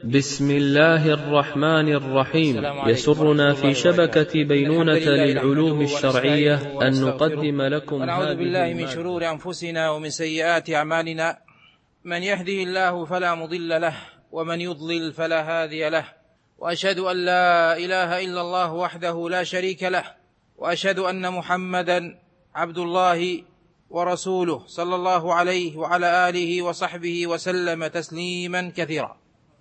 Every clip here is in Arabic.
بسم الله الرحمن الرحيم. يسرنا في شبكة بينونة للعلوم الشرعية أن نقدم لكم ونعوذ بالله من شرور أنفسنا ومن سيئات أعمالنا، من يهده الله فلا مضل له ومن يضلل فلا هادي له، وأشهد أن لا إله إلا الله وحده لا شريك له، وأشهد أن محمدا عبد الله ورسوله صلى الله عليه وعلى آله وصحبه وسلم تسليما كثيرا.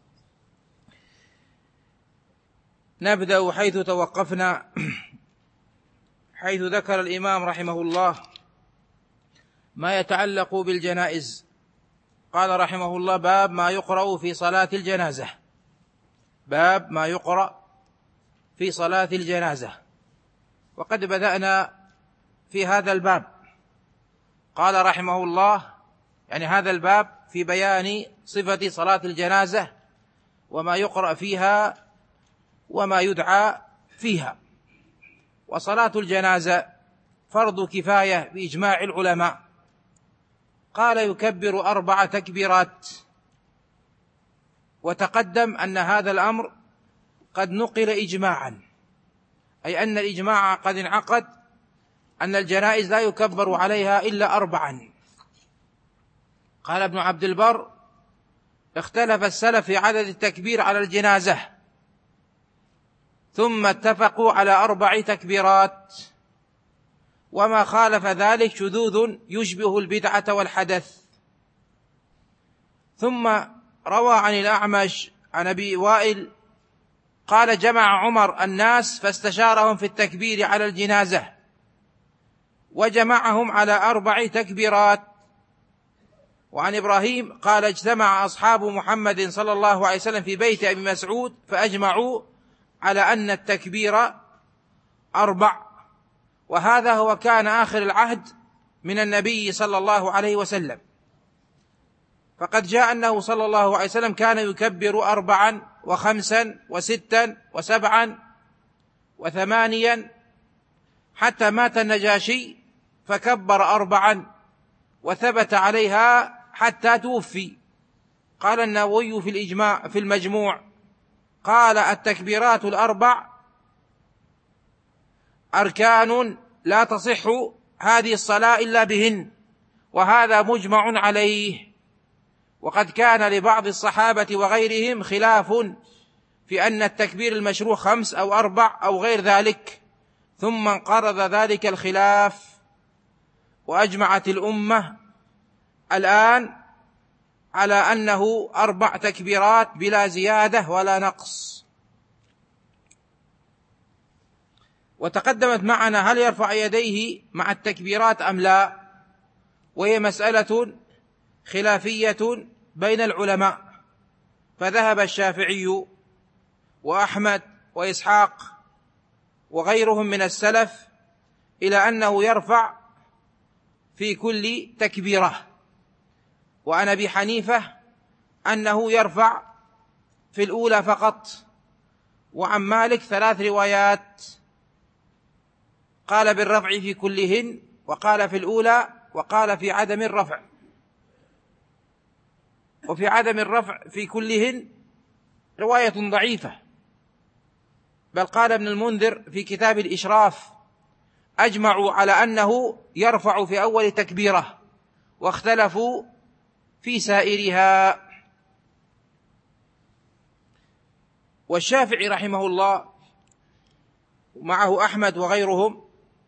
نبدأ حيث توقفنا، حيث ذكر الإمام رحمه الله ما يتعلق بالجنائز. قال رحمه الله: باب ما يقرأ في صلاة الجنازة. باب ما يقرأ في صلاة الجنازة. وقد بدأنا في هذا الباب. قال رحمه الله يعني هذا الباب في بيان صفة صلاة الجنازة وما يقرأ فيها وما يدعى فيها. وصلاة الجنازة فرض كفاية بإجماع العلماء. قال: يكبر 4 تكبيرات. وتقدم أن هذا الأمر قد نقل إجماعا، أي أن الإجماع قد انعقد أن الجنائز لا يكبر عليها إلا 4. قال ابن عبد البر: اختلف السلف في عدد التكبير على الجنازة، ثم اتفقوا على 4 تكبيرات، وما خالف ذلك شذوذ يشبه البدعة والحدث. ثم روى عن الأعمش عن أبي وائل قال: جمع عمر الناس فاستشارهم في التكبير على الجنازة، وجمعهم على 4 تكبيرات. وعن إبراهيم قال: اجتمع أصحاب محمد صلى الله عليه وسلم في بيت أبي مسعود فأجمعوا على أن التكبير 4، وهذا هو كان آخر العهد من النبي صلى الله عليه وسلم. فقد جاء أنه صلى الله عليه وسلم كان يكبر 4 و5 و6 و7 و8، حتى مات النجاشي فكبر 4 وثبت عليها حتى توفي. قال النووي في المجموع قال: التكبيرات 4 أركان لا تصح هذه الصلاة إلا بهن، وهذا مجمع عليه. وقد كان لبعض الصحابة وغيرهم خلاف في أن التكبير المشروع 5 أو 4 أو غير ذلك، ثم انقرض ذلك الخلاف، وأجمعت الأمة الآن على أنه 4 تكبيرات بلا زيادة ولا نقص. وتقدمت معنا هل يرفع يديه مع التكبيرات أم لا، وهي مسألة خلافية بين العلماء. فذهب الشافعي وأحمد وإسحاق وغيرهم من السلف إلى أنه يرفع في كل تكبيرة، وعن أبي حنيفة أنه يرفع في الأولى فقط، وعن مالك 3 روايات، قال بالرفع في كلهن، وقال في الأولى، وقال في عدم الرفع. وفي عدم الرفع في كلهن رواية ضعيفة، بل قال ابن المنذر في كتاب الإشراف: أجمعوا على أنه يرفع في أول تكبيرة، واختلفوا في سائرها. والشافعي رحمه الله معه أحمد وغيرهم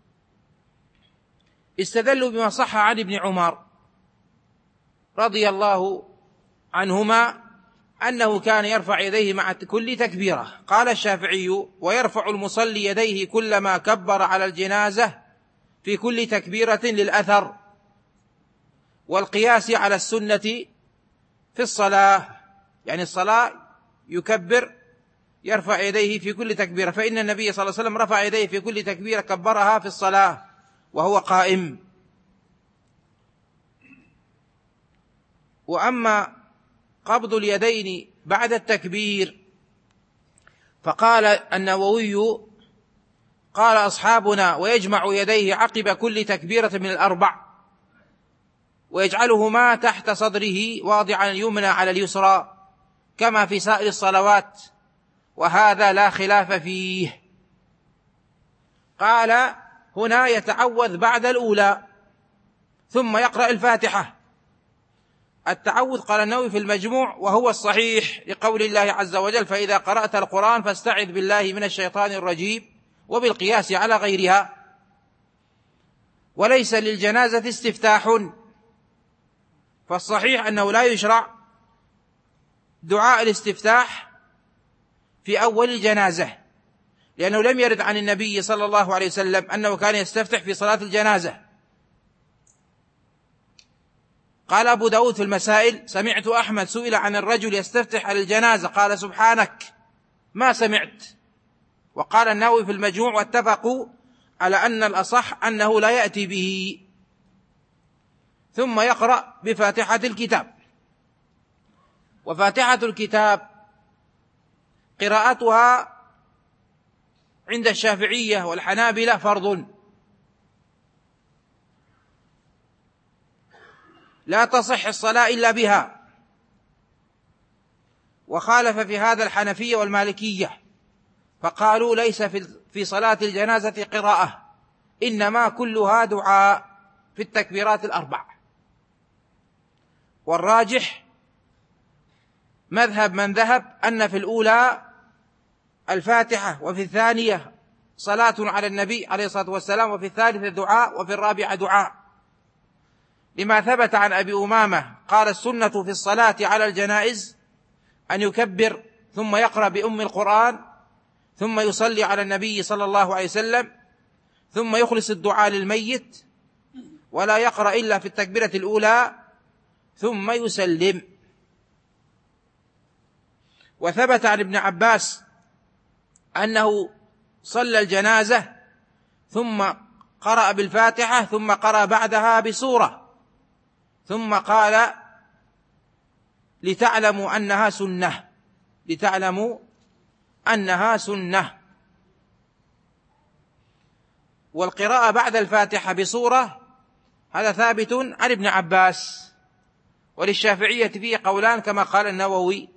استدلوا بما صح عن ابن عمر رضي الله عنهما أنه كان يرفع يديه مع كل تكبيرة. قال الشافعي: ويرفع المصلي يديه كلما كبر على الجنازة في كل تكبيرة للأثر، والقياس على السنة في الصلاة، يعني الصلاة يكبر يرفع يديه في كل تكبيرة، فإن النبي صلى الله عليه وسلم رفع يديه في كل تكبيرة كبرها في الصلاة وهو قائم. وأما قبض اليدين بعد التكبير فقال النووي: قال أصحابنا: ويجمع يديه عقب كل تكبيرة من 4، ويجعلهما تحت صدره واضعا اليمنى على اليسرى، كما في سائر الصلوات، وهذا لا خلاف فيه. قال هنا يتعوذ بعد الأولى ثم يقرأ الفاتحة. التعوذ قال النووي في المجموع وهو الصحيح لقول الله عز وجل: فإذا قرأت القرآن فاستعذ بالله من الشيطان الرجيم، وبالقياس على غيرها. وليس للجنازة استفتاح، فالصحيح أنه لا يشرع دعاء الاستفتاح في أول الجنازة، لأنه لم يرد عن النبي صلى الله عليه وسلم أنه كان يستفتح في صلاة الجنازة. قال أبو داود في المسائل: سمعت أحمد سئل عن الرجل يستفتح على الجنازة قال: سبحانك ما سمعت. وقال النووي في المجموع: واتفقوا على أن الأصح أنه لا يأتي به، ثم يقرأ بفاتحة الكتاب. وفاتحة الكتاب قراءتها عند الشافعية والحنابلة فرض، لا تصح الصلاة إلا بها. وخالف في هذا الحنفية والمالكية، فقالوا ليس في صلاة الجنازة قراءة، إنما كلها دعاء في التكبيرات الأربع. والراجح مذهب من ذهب أن في الأولى الفاتحة، وفي الثانية صلاة على النبي عليه الصلاة والسلام، وفي الثالثة دعاء، وفي الرابعة دعاء، لما ثبت عن أبي أمامة قال: السنة في الصلاة على الجنائز أن يكبر ثم يقرأ بأم القرآن، ثم يصلي على النبي صلى الله عليه وسلم، ثم يخلص الدعاء للميت، ولا يقرأ إلا في التكبيرة الأولى، ثم يسلم. وثبت عن ابن عباس أنه صلى الجنازة ثم قرأ بالفاتحة، ثم قرأ بعدها بسورة، ثم قال: لتعلموا أنها سنة، لتعلموا أنها سنة. والقراءة بعد الفاتحة بسورة هذا ثابت عن ابن عباس. وللشافعية فيه قولان كما قال النووي،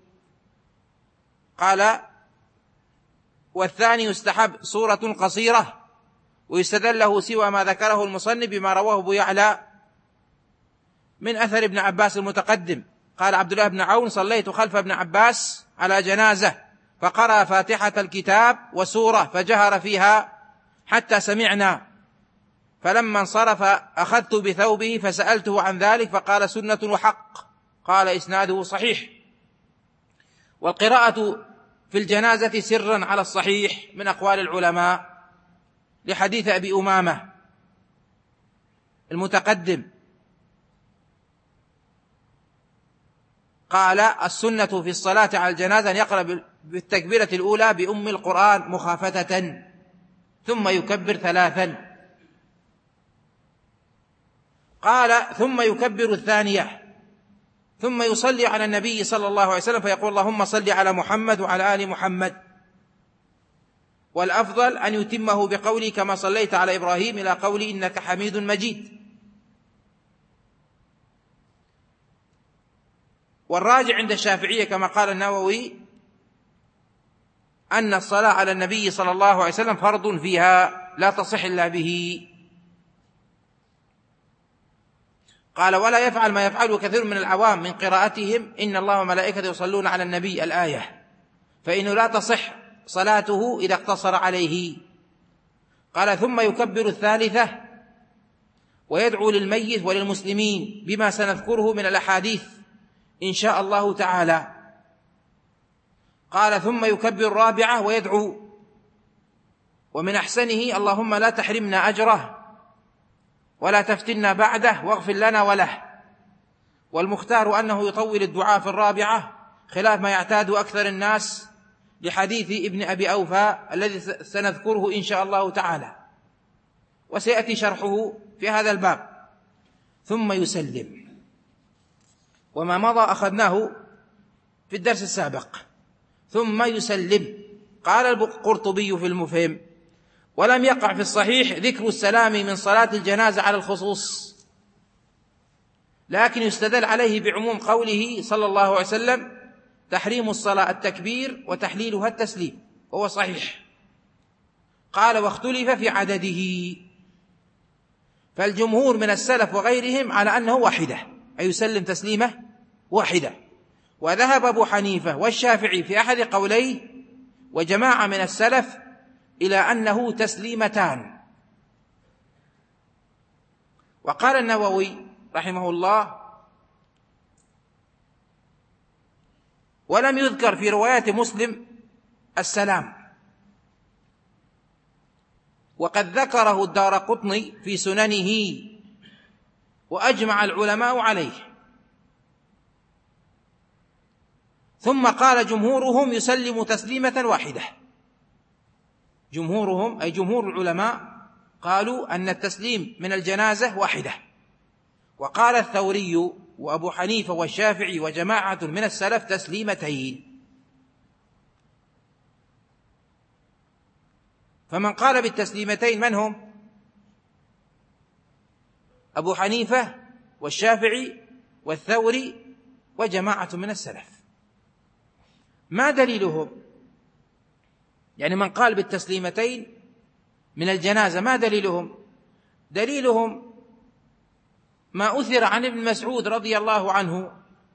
قال: والثاني يستحب سورة قصيرة، ويستدل له سوى ما ذكره المصنف بما رواه أبو يعلى من أثر ابن عباس المتقدم. قال عبد الله بن عون: صليت خلف ابن عباس على جنازة فقرأ فاتحة الكتاب وسورة فجهر فيها حتى سمعنا، فلما انصرف أخذت بثوبه فسألته عن ذلك فقال: سنة وحق. قال إسناده صحيح. والقراءة في الجنازة سرا على الصحيح من أقوال العلماء، لحديث أبي أمامة المتقدم قال: السنة في الصلاة على الجنازة أن يقرأ بالتكبيرة الأولى بأم القرآن مخافتة، ثم يكبر 3. قال: ثم يكبر الثانية، ثم يصلي على النبي صلى الله عليه وسلم فيقول: اللهم صل على محمد وعلى آل محمد. والأفضل أن يتمه بقولي كما صليت على إبراهيم إلى قولي إنك حميد مجيد. والراجع عند الشافعية كما قال النووي أن الصلاة على النبي صلى الله عليه وسلم فرض فيها لا تصح إلا به. قال: ولا يفعل ما يفعله كثير من العوام من قراءتهم إن الله وملائكته يصلون على النبي الآية، فإنه لا تصح صلاته إذا اقتصر عليه. قال: ثم يكبر الثالثة ويدعو للميت وللمسلمين بما سنذكره من الأحاديث إن شاء الله تعالى. قال: ثم يكبر الرابعة ويدعو، ومن أحسنه: اللهم لا تحرمنا أجره ولا تفتنا بعده واغفر لنا وله. والمختار أنه يطول الدعاء في الرابعة خلاف ما يعتاد أكثر الناس، لحديث ابن أبي أوفى الذي سنذكره إن شاء الله تعالى وسيأتي شرحه في هذا الباب. ثم يسلم. وما مضى أخذناه في الدرس السابق. ثم يسلم. قال القرطبي في المفهم: ولم يقع في الصحيح ذكر السلام من صلاة الجنازة على الخصوص، لكن يستدل عليه بعموم قوله صلى الله عليه وسلم: تحريم الصلاة التكبير وتحليلها التسليم، وهو صحيح. قال: واختلف في عدده، فالجمهور من السلف وغيرهم على أنه واحدة، أي يسلم تسليمة واحدة. وذهب أبو حنيفة والشافعي في أحد قوليه وجماعة من السلف إلى أنه تسليمتان. وقال النووي رحمه الله: ولم يذكر في روايات مسلم السلام، وقد ذكره الدارقطني في سننه، وأجمع العلماء عليه. ثم قال: جمهورهم يسلم تسليمة واحدة. جمهورهم أي جمهور العلماء قالوا أن التسليم من الجنازة واحدة. وقال الثوري وأبو حنيفة والشافعي وجماعة من السلف تسليمتين. فمن قال بالتسليمتين من هم؟ أبو حنيفة والشافعي والثوري وجماعة من السلف. ما دليلهم؟ يعني من قال بالتسليمتين من الجنازة ما دليلهم؟ دليلهم ما أثر عن ابن مسعود رضي الله عنه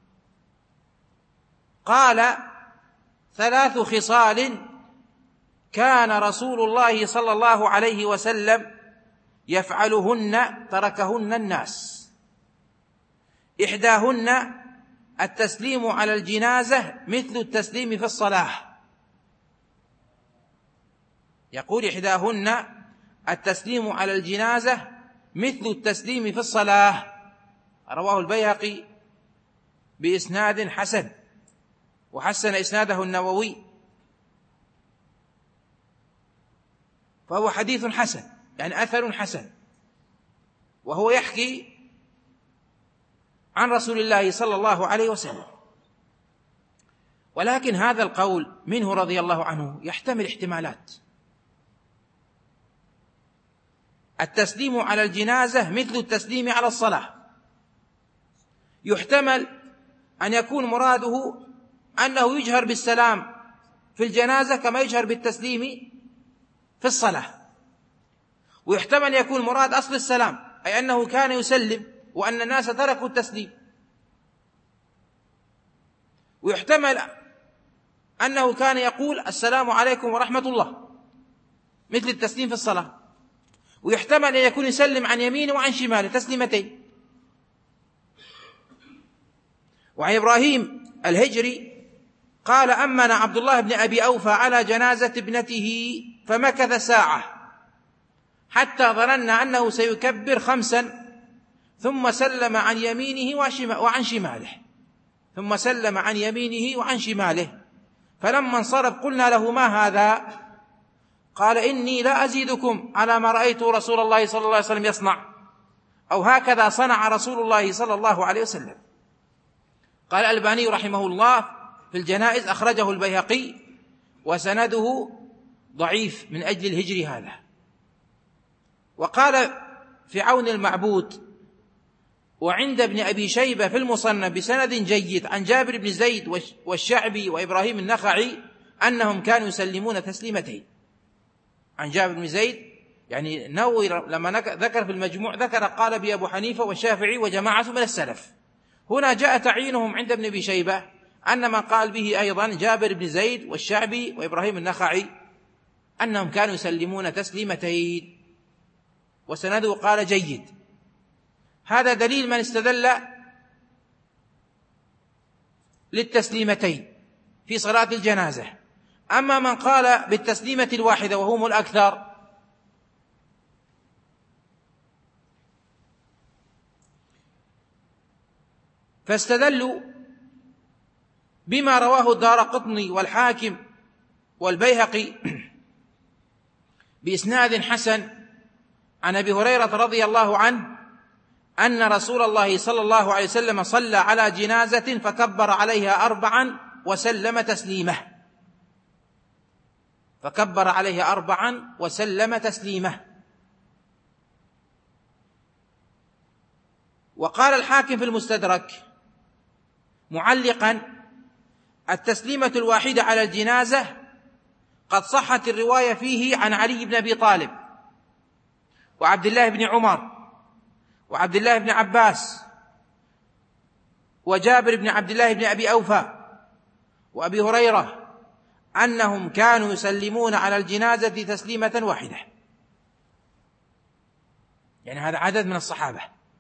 قال: 3 خصال كان رسول الله صلى الله عليه وسلم يفعلهن تركهن الناس، إحداهن التسليم على الجنازة مثل التسليم في الصلاة. يقول: إحداهن التسليم على الجنازة مثل التسليم في الصلاة. رواه البيهقي بإسناد حسن، وحسن إسناده النووي، فهو حديث حسن، يعني أثر حسن، وهو يحكي عن رسول الله صلى الله عليه وسلم. ولكن هذا القول منه رضي الله عنه يحتمل احتمالات. التسليم على الجنازة مثل التسليم على الصلاة، يحتمل أن يكون مراده أنه يجهر بالسلام في الجنازة كما يجهر بالتسليم في الصلاة، ويحتمل يكون مراد أصل السلام، أي أنه كان يسلم وأن الناس تركوا التسليم، ويحتمل أنه كان يقول: السلام عليكم ورحمة الله، مثل التسليم في الصلاة، ويحتمل أن يكون يسلم عن يمينه وعن شماله تسليمتين. وعن إبراهيم الهجري قال: أمن عبد الله بن أبي أوفى على جنازة ابنته فمكث ساعة حتى ظننا أنه سيكبر 5، ثم سلم عن يمينه وعن شماله، ثم سلم عن يمينه وعن شماله، فلما انصرف قلنا له: ما هذا؟ قال: إني لا أزيدكم على ما رأيت رسول الله صلى الله عليه وسلم يصنع، أو هكذا صنع رسول الله صلى الله عليه وسلم. قال الألباني رحمه الله في الجنائز: أخرجه البيهقي وسنده ضعيف من أجل الهجر هذا. وقال في عون المعبود وعند ابن أبي شيبة في المصنف بسند جيد عن جابر بن زيد والشعبي وإبراهيم النخعي أنهم كانوا يسلمون تسليمتين. عن جابر بن زيد، يعني نووي لما ذكر في المجموع ذكر قال به أبو حنيفة والشافعي وجماعة من السلف. هنا جاء تعيينهم عند ابن أبي شيبة أن ما قال به أيضا جابر بن زيد والشعبي وإبراهيم النخعي أنهم كانوا يسلمون تسليمتين، وسنده قال جيد. هذا دليل من استدل للتسليمتين في صلاة الجنازة. أما من قال بالتسليمة الواحدة وهم الأكثر فاستدلوا بما رواه الدارقطني والحاكم والبيهقي بإسناد حسن عن أبي هريرة رضي الله عنه أن رسول الله صلى الله عليه وسلم صلى على جنازة فكبر عليها 4 وسلم تسليمه، فكبر عليها 4 وسلم تسليمه. وقال الحاكم في المستدرك معلقا: التسليمة الواحدة على الجنازة قد صحت الرواية فيه عن علي بن أبي طالب وعبد الله بن عمر وعبد الله بن عباس وجابر بن عبد الله بن أبي أوفى وأبي هريرة أنهم كانوا يسلمون على الجنازة تسليمة واحدة، يعني هذا عدد من الصحابة.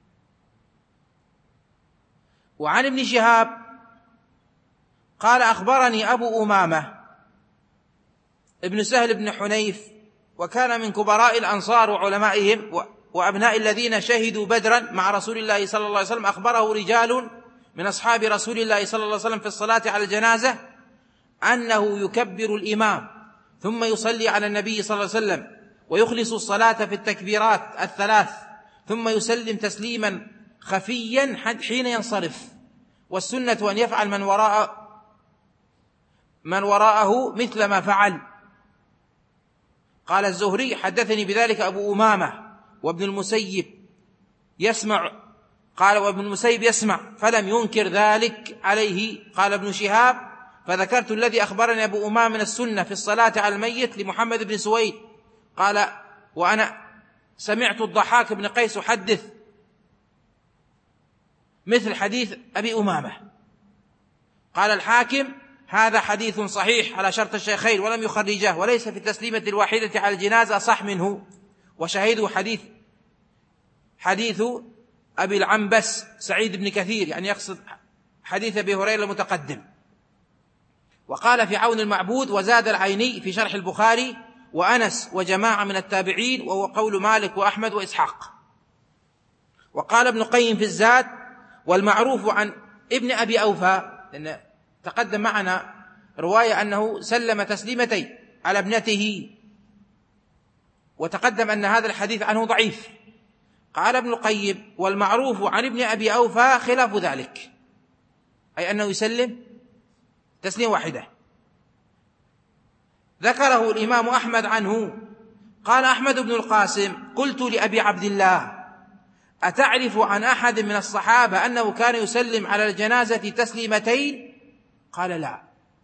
وعن ابن شهاب قال أخبرني أبو أمامة ابن سهل بن حنيف، وكان من كبراء الأنصار وعلمائهم وأبناء الذين شهدوا بدرا مع رسول الله صلى الله عليه وسلم، أخبره رجال من أصحاب رسول الله صلى الله عليه وسلم في الصلاة على الجنازة أنه يكبر الإمام ثم يصلي على النبي صلى الله عليه وسلم ويخلص الصلاة في التكبيرات الثلاث ثم يسلم تسليما خفيا حين ينصرف، والسنة أن يفعل من وراءه مثل ما فعل. قال الزهري حدثني بذلك أبو أمامة وابن المسيب يسمع، قال وابن المسيب يسمع فلم ينكر ذلك عليه. قال ابن شهاب فذكرت الذي أخبرني أبو أمامة من السنة في الصلاة على الميت لمحمد بن سويد، قال وأنا سمعت الضحاك بن قيس يحدث مثل حديث أبي أمامة. قال الحاكم هذا حديث صحيح على شرط الشيخين ولم يخرجه، وليس في التسليمة الواحدة على الجنازة صح منه، وشهيده حديث أبي العنبس سعيد بن كثير، يعني يقصد حديث أبي هريرة المتقدم. وقال في عون المعبود وزاد العيني في شرح البخاري وأنس وجماعة من التابعين، وهو قول مالك وأحمد وإسحاق. وقال ابن قيم في الزاد والمعروف عن ابن أبي أوفى، لأن تقدم معنا رواية أنه سلم تسليمتين على ابنته، وتقدم أن هذا الحديث عنه ضعيف. قال ابن القيم والمعروف عن ابن أبي أوفى خلاف ذلك، أي أنه يسلم تسليم واحدة. ذكره الإمام أحمد عنه، قال أحمد بن القاسم قلت لأبي عبد الله أتعرف عن أحد من الصحابة أنه كان يسلم على الجنازة تسليمتين؟ قال لا،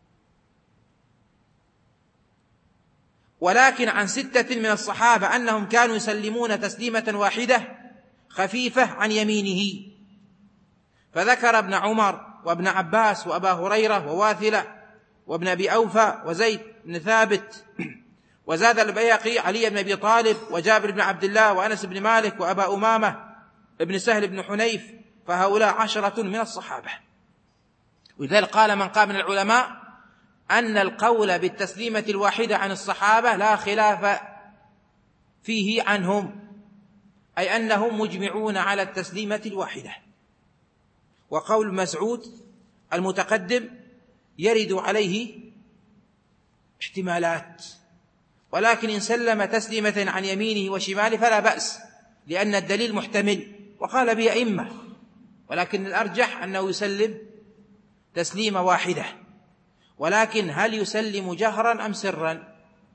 ولكن عن 6 من الصحابة أنهم كانوا يسلمون تسليمة واحدة خفيفة عن يمينه، فذكر ابن عمر وابن عباس وأبا هريرة وواثلة وابن أبي أوفى وزيد بن ثابت. وزاد البيهقي علي بن أبي طالب وجابر بن عبد الله وأنس بن مالك وأبا أمامة ابن سهل بن حنيف، فهؤلاء 10 من الصحابة. ولذلك قال من قام من العلماء أن القول بالتسليمة الواحدة عن الصحابة لا خلاف فيه عنهم، أي أنهم مجمعون على التسليمة الواحدة. وقول مسعود المتقدم يرد عليه احتمالات، ولكن إن سلم تسليمة عن يمينه وشماله فلا بأس، لأن الدليل محتمل وقال به أئمة، ولكن الأرجح أنه يسلم تسليمة واحدة. ولكن هل يسلم جهرا أم سرا؟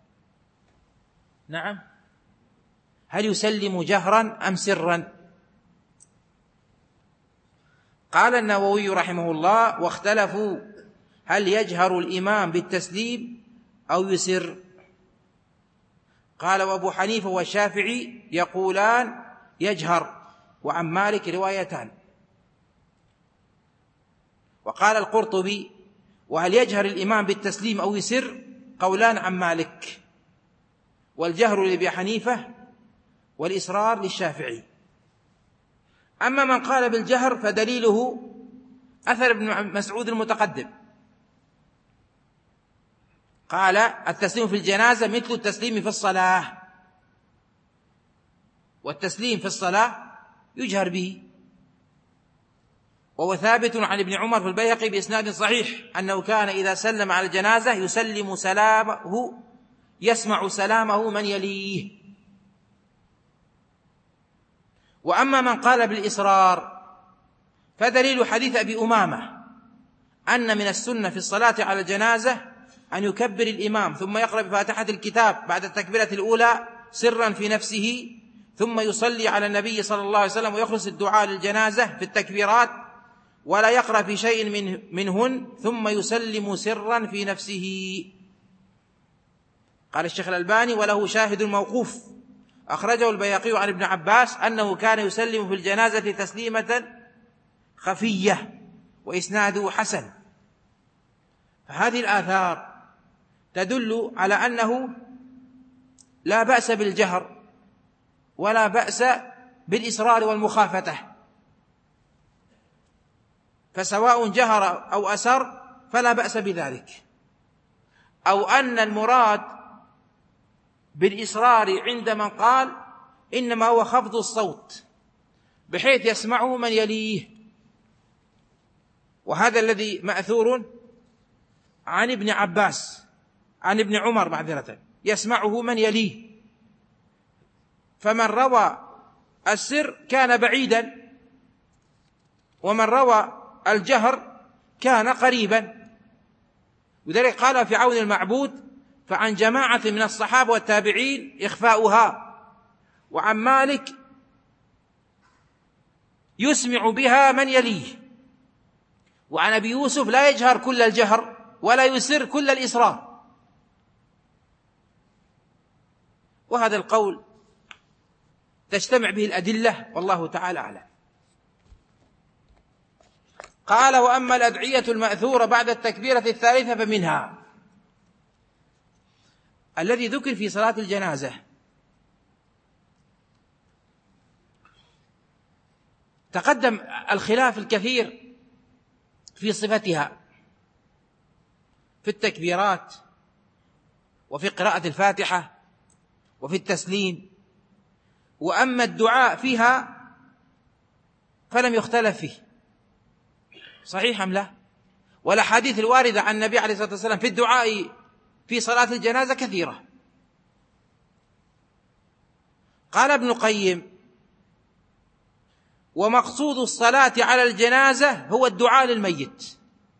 نعم، هل يسلم جهرا أم سرا؟ قال النووي رحمه الله واختلفوا هل يجهر الإمام بالتسليم أو يسر. قال وأبو حنيفة والشافعي يقولان يجهر، وعن مالك روايتان. وقال القرطبي وهل يجهر الإمام بالتسليم أو يسر قولان عن مالك، والجهر لأبي حنيفة والإسرار للشافعي. أما من قال بالجهر فدليله أثر ابن مسعود المتقدم، قال التسليم في الجنازة مثل التسليم في الصلاة، والتسليم في الصلاة يجهر به. وهو ثابت عن ابن عمر في البيهقي بإسناد صحيح أنه كان إذا سلم على الجنازة يسلم سلامه يسمع سلامه من يليه. وأما من قال بالإصرار فدليل حديث أبي أمامة أن من السنة في الصلاة على الجنازة أن يكبر الإمام ثم يقرأ بفاتحة الكتاب بعد التكبيرة الأولى سرا في نفسه، ثم يصلي على النبي صلى الله عليه وسلم ويخلص الدعاء للجنازة في التكبيرات، ولا يقرأ في شيء منهن ثم يسلم سرا في نفسه. قال الشيخ الألباني: وله شاهد موقوف أخرجه البيهقي عن ابن عباس أنه كان يسلم في الجنازة تسليمة خفية، وإسناده حسن. فهذه الآثار تدل على أنه لا بأس بالجهر ولا بأس بالإسرار والمخافتة، فسواء جهر أو أسر فلا بأس بذلك. أو أن المراد بالإسرار عند من قال إنما هو خفض الصوت بحيث يسمعه من يليه، وهذا الذي مأثور عن ابن عباس، عن ابن عمر معذرة، يسمعه من يليه، فمن روى السر كان بعيدا، ومن روى الجهر كان قريبا. وذلك قال في عون المعبود: فعن جماعة من الصحابة والتابعين إخفاؤها، وعن مالك يسمع بها من يليه، وعن أبي يوسف لا يجهر كل الجهر ولا يسر كل الإسرار. وهذا القول تجتمع به الأدلة، والله تعالى أعلم. قال: وأما الأدعية المأثورة بعد التكبيرة الثالثة فمنها الذي ذكر في صلاة الجنازة. تقدم الخلاف الكثير في صفتها في التكبيرات، وفي قراءة الفاتحة، وفي التسليم. وأما الدعاء فيها فلم يختلف فيه، صحيح أم لا؟ والأحاديث الواردة عن النبي عليه الصلاة والسلام في الدعاء في صلاة الجنازة كثيرة. قال ابن القيم: ومقصود الصلاة على الجنازة هو الدعاء للميت،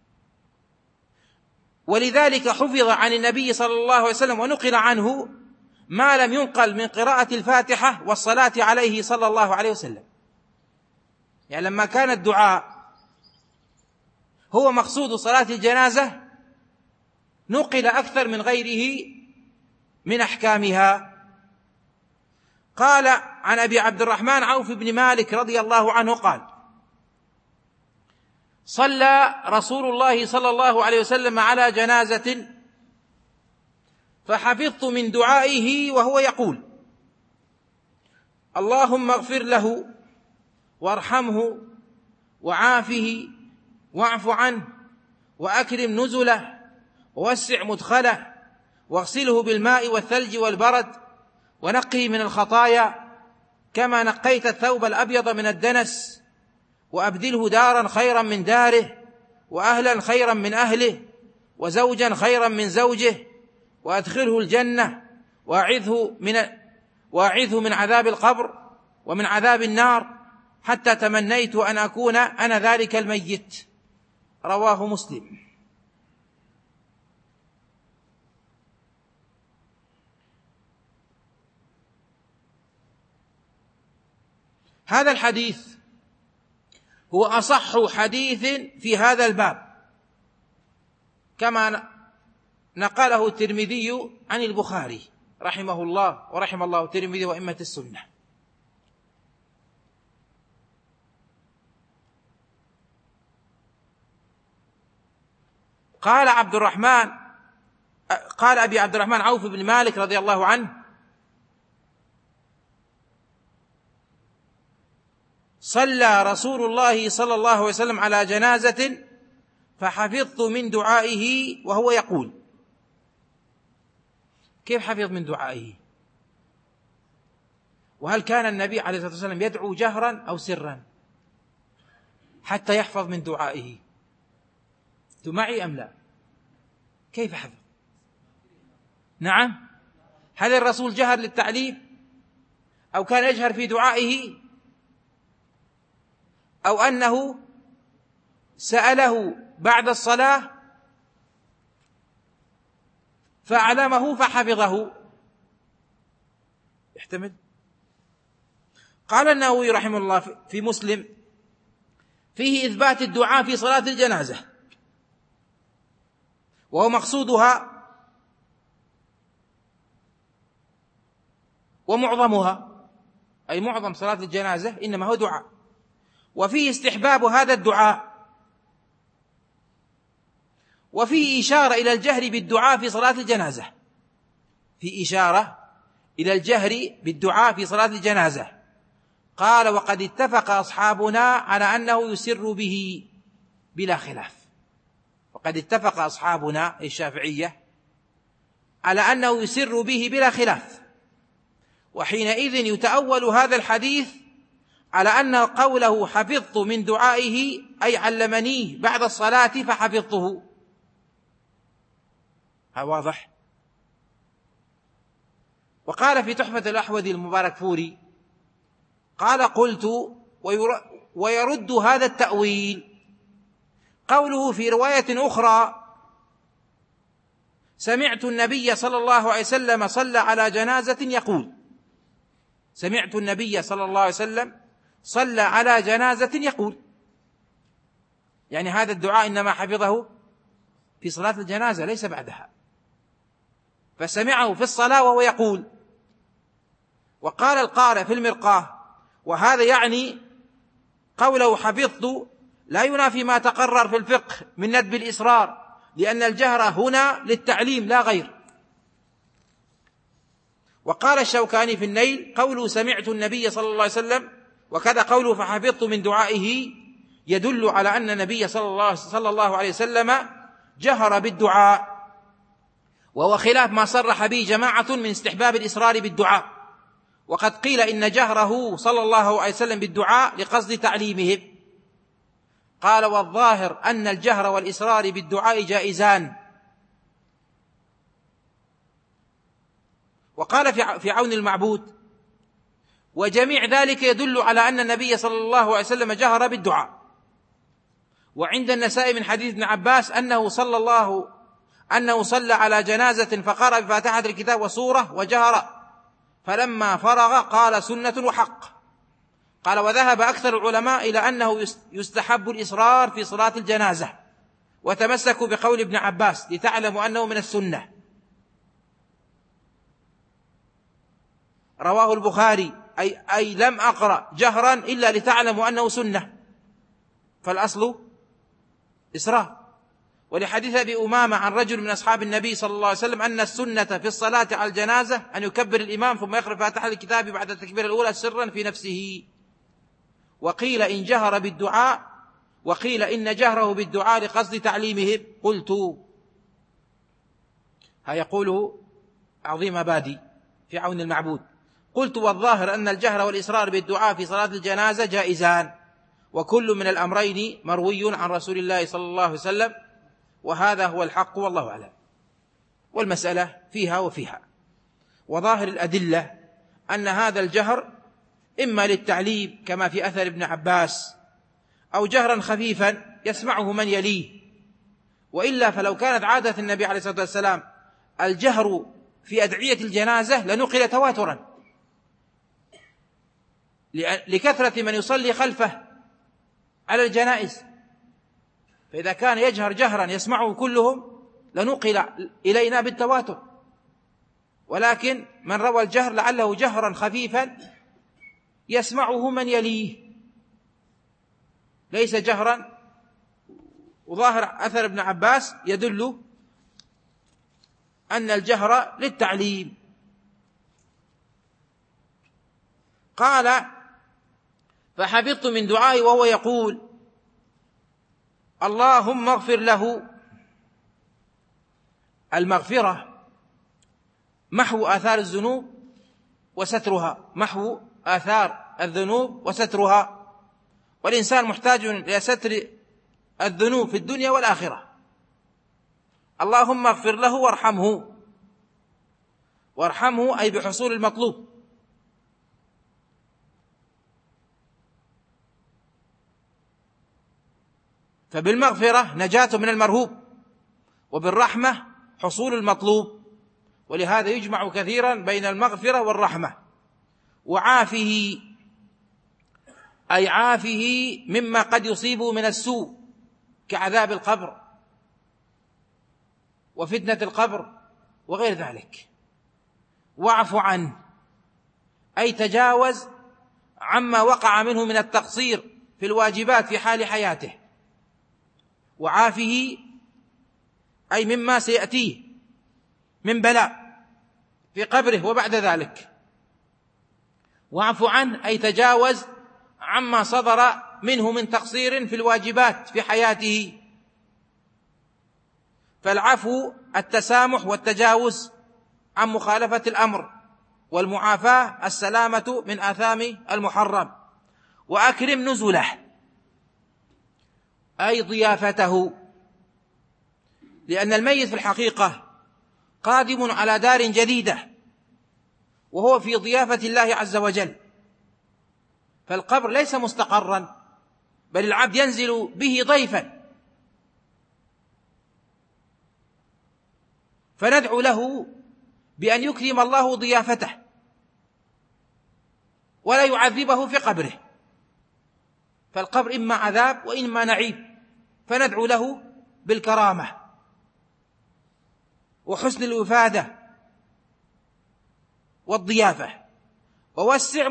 ولذلك حفظ عن النبي صلى الله عليه وسلم ونقل عنه ما لم ينقل من قراءة الفاتحة والصلاة عليه صلى الله عليه وسلم. يعني لما كان الدعاء هو مقصود صلاة الجنازة نقل أكثر من غيره من أحكامها. قال عن أبي عبد الرحمن عوف بن مالك رضي الله عنه قال: صلى رسول الله صلى الله عليه وسلم على جنازة فحفظت من دعائه وهو يقول: اللهم اغفر له وارحمه وعافه واعف عنه وأكرم نزله ووسع مدخله واغسله بالماء والثلج والبرد ونقه من الخطايا كما نقيت الثوب الأبيض من الدنس، وأبدله دارا خيرا من داره، وأهلا خيرا من أهله، وزوجا خيرا من زوجه، وأدخله الجنة، وأعذه من عذاب القبر ومن عذاب النار، حتى تمنيت أن أكون أنا ذلك الميت. رواه مسلم. هذا الحديث هو أصح حديث في هذا الباب، كما نقله الترمذي عن البخاري رحمه الله ورحم الله الترمذي وأئمة السنة. قال أبي عبد الرحمن عوف بن مالك رضي الله عنه: صلى رسول الله صلى الله عليه وسلم على جنازة فحفظت من دعائه وهو يقول. كيف حفظ من دعائه؟ وهل كان النبي عليه الصلاة والسلام يدعو جهرا أو سرا حتى يحفظ من دعائه؟ أنتم معي أم لا؟ كيف حفظ؟ نعم. هل الرسول جهر للتعليم أو كان يجهر في دعائه، أو أنه سأله بعد الصلاة فأعلمه فحفظه؟ يحتمل. قال النووي رحمه الله في مسلم: فيه إثبات الدعاء في صلاة الجنازة، وهو مقصودها ومعظمها، أي معظم صلاة الجنازة إنما هو دعاء، وفيه استحباب هذا الدعاء، وفيه إشارة إلى الجهر بالدعاء في صلاة الجنازة، في إشارة إلى الجهر بالدعاء في صلاة الجنازة. قال: وقد اتفق أصحابنا على أنه يسر به بلا خلاف. وقد اتفق أصحابنا الشافعية على أنه يسر به بلا خلاف، وحينئذ يتأول هذا الحديث على أن قوله حفظت من دعائه أي علمنيه بعد الصلاة فحفظته. ها واضح؟ وقال في تحفة الأحوذي المباركفوري قال: قلت ويرد هذا التأويل قوله في رواية أخرى: سمعت النبي صلى الله عليه وسلم صلى على جنازة يقول. سمعت النبي صلى الله عليه وسلم صلى على جنازة يقول، يعني هذا الدعاء إنما حفظه في صلاة الجنازة ليس بعدها، فسمعه في الصلاة وهو يقول. وقال القارئ في المرقاة: وهذا يعني قوله حفظت لا ينافي ما تقرر في الفقه من ندب الإصرار، لأن الجهر هنا للتعليم لا غير. وقال الشوكاني في النيل: قوله سمعت النبي صلى الله عليه وسلم وكذا قوله فحفظت من دعائه يدل على أن النبي صلى الله عليه وسلم جهر بالدعاء، وهو خلاف ما صرح به جماعة من استحباب الإصرار بالدعاء. وقد قيل إن جهره صلى الله عليه وسلم بالدعاء لقصد تعليمهم. قال: والظاهر أن الجهر والإصرار بالدعاء جائزان. وقال في عون المعبود: وجميع ذلك يدل على أن النبي صلى الله عليه وسلم جهر بالدعاء. وعند النسائي من حديث ابن عباس أنه صلى على جنازة فقرأ بفاتحة الكتاب وسورة وجهر، فلما فرغ قال: سنة وحق. قال: وذهب أكثر العلماء إلى أنه يستحب الإصرار في صلاة الجنازة، وتمسكوا بقول ابن عباس لتعلموا أنه من السنة. رواه البخاري: أي لم أقرأ جهرا إلا لتعلموا أنه سنة، فالأصل إصرار. ولحديث أبي أمامة عن رجل من أصحاب النبي صلى الله عليه وسلم أن السنة في الصلاة على الجنازة أن يكبر الإمام ثم يقرأ فاتحة الكتاب بعد التكبير الأولى سرا في نفسه. وقيل إن جهر بالدعاء، وقيل إن جهره بالدعاء لقصد تعليمهم. قلت، ها يقوله عظيم بادي في عون المعبود: قلت: والظاهر أن الجهر والإصرار بالدعاء في صلاة الجنازة جائزان، وكل من الأمرين مروي عن رسول الله صلى الله عليه وسلم، وهذا هو الحق والله أعلم. والمسألة فيها وفيها، وظاهر الأدلة أن هذا الجهر إما للتعليم كما في أثر ابن عباس، أو جهرا خفيفا يسمعه من يليه. وإلا فلو كانت عادة النبي عليه الصلاة والسلام الجهر في أدعية الجنازة لنقل تواترا، لكثرة من يصلي خلفه على الجنائز، فإذا كان يجهر جهرا يسمعه كلهم لنقل إلينا بالتواتر. ولكن من روى الجهر لعله جهرا خفيفا يسمعه من يليه، ليس جهرا. وظاهر أثر ابن عباس يدل أن الجهر للتعليم. قال: فحفظت من دعائي وهو يقول: اللهم اغفر له. المغفرة محو آثار الذنوب وسترها، محو آثار الذنوب وسترها، والإنسان محتاج إلى ستر الذنوب في الدنيا والآخرة. اللهم اغفر له وارحمه أي بحصول المطلوب. فبالمغفرة نجاة من المرهوب، وبالرحمة حصول المطلوب، ولهذا يجمع كثيرا بين المغفرة والرحمة. وعافه أي عافه مما قد يصيبه من السوء كعذاب القبر وفتنة القبر وغير ذلك. واعف عنه أي تجاوز عما وقع منه من التقصير في الواجبات في حال حياته، وعافه أي مما سيأتيه من بلاء في قبره وبعد ذلك. واعف عنه أي تجاوز عما صدر منه من تقصير في الواجبات في حياته. فالعفو التسامح والتجاوز عن مخالفة الأمر، والمعافاة السلامة من آثام المحرم. وأكرم نزله أي ضيافته، لأن الميت في الحقيقة قادم على دار جديدة وهو في ضيافة الله عز وجل، فالقبر ليس مستقرا بل العبد ينزل به ضيفا، فندعو له بأن يكرم الله ضيافته ولا يعذبه في قبره، فالقبر إما عذاب وإما نعيم، فندعو له بالكرامة وحسن الوفادة والضيافة. ووسع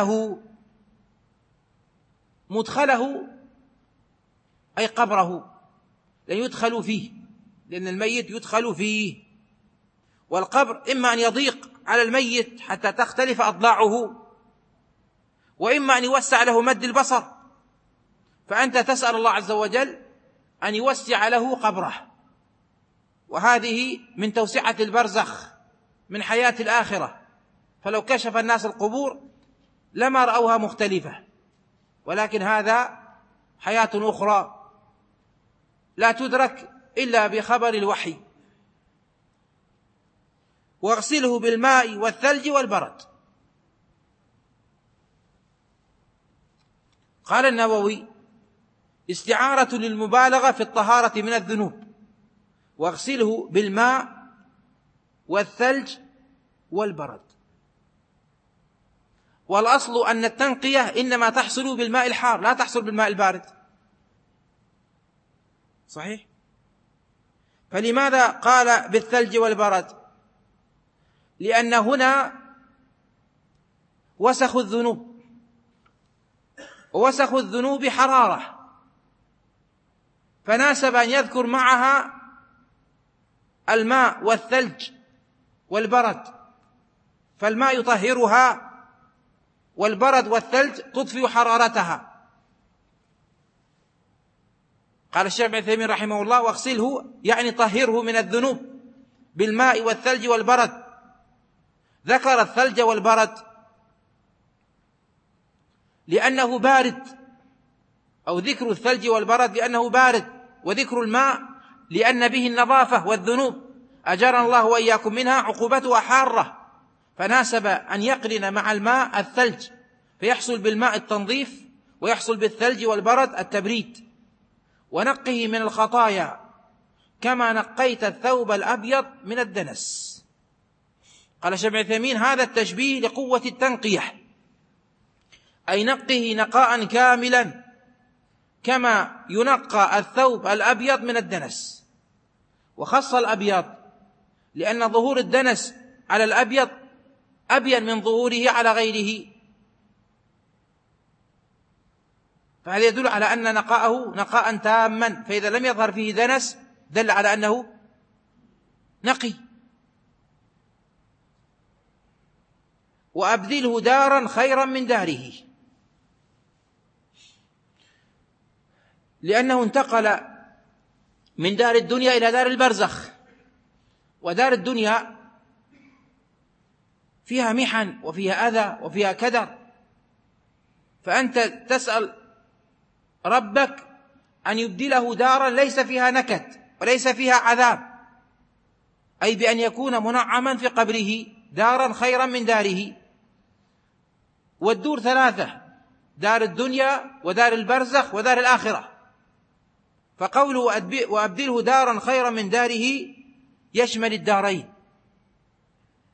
مدخله أي قبره، لن يدخل فيه، لأن الميت يدخل فيه، والقبر إما أن يضيق على الميت حتى تختلف أضلاعه، وإما أن يوسع له مد البصر، فأنت تسأل الله عز وجل أن يوسع له قبره. وهذه من توسعة البرزخ من حياة الآخرة، فلو كشف الناس القبور لما رأوها مختلفة، ولكن هذا حياة أخرى لا تدرك إلا بخبر الوحي. واغسله بالماء والثلج والبرد. قال النووي: استعارة للمبالغة في الطهارة من الذنوب. واغسله بالماء والثلج والبرد. والأصل أن التنقية إنما تحصل بالماء الحار، لا تحصل بالماء البارد، صحيح؟ فلماذا قال بالثلج والبرد؟ لأن هنا وسخ الذنوب، ووسخ الذنوب حرارة، فناسب أن يذكر معها الماء والثلج والبرد، فالماء يطهرها والبرد والثلج تطفئ حرارتها. قال الشيخ ابن عثيمين رحمه الله: واغسله يعني طهره من الذنوب بالماء والثلج والبرد. ذكر الثلج والبرد لأنه بارد، أو ذكر الثلج والبرد لأنه بارد، وذكر الماء لأن به النظافة والذنوب أجرنا الله وإياكم منها عقوبتها حارة، فناسب أن يقرن مع الماء الثلج، فيحصل بالماء التنظيف ويحصل بالثلج والبرد التبريد. ونقه من الخطايا كما نقيت الثوب الأبيض من الدنس. قال الشيخ ابن عثيمين: هذا التشبيه لقوة التنقية، أي نقه نقاء كاملا كما ينقى الثوب الأبيض من الدنس. وخص الأبيض لأن ظهور الدنس على الأبيض أبين من ظهوره على غيره، فهذا يدل على أن نقاءه نقاء تاما، فإذا لم يظهر فيه دنس دل على أنه نقي. وأبدله دارا خيرا من داره، لأنه انتقل من دار الدنيا إلى دار البرزخ، ودار الدنيا فيها محن وفيها أذى وفيها كدر، فأنت تسأل ربك أن يبدله دارا ليس فيها نكد وليس فيها عذاب، أي بأن يكون منعما في قبره دارا خيرا من داره. والدور ثلاثة: دار الدنيا ودار البرزخ ودار الآخرة، فقوله وأبدله دارا خيرا من داره يشمل الدارين،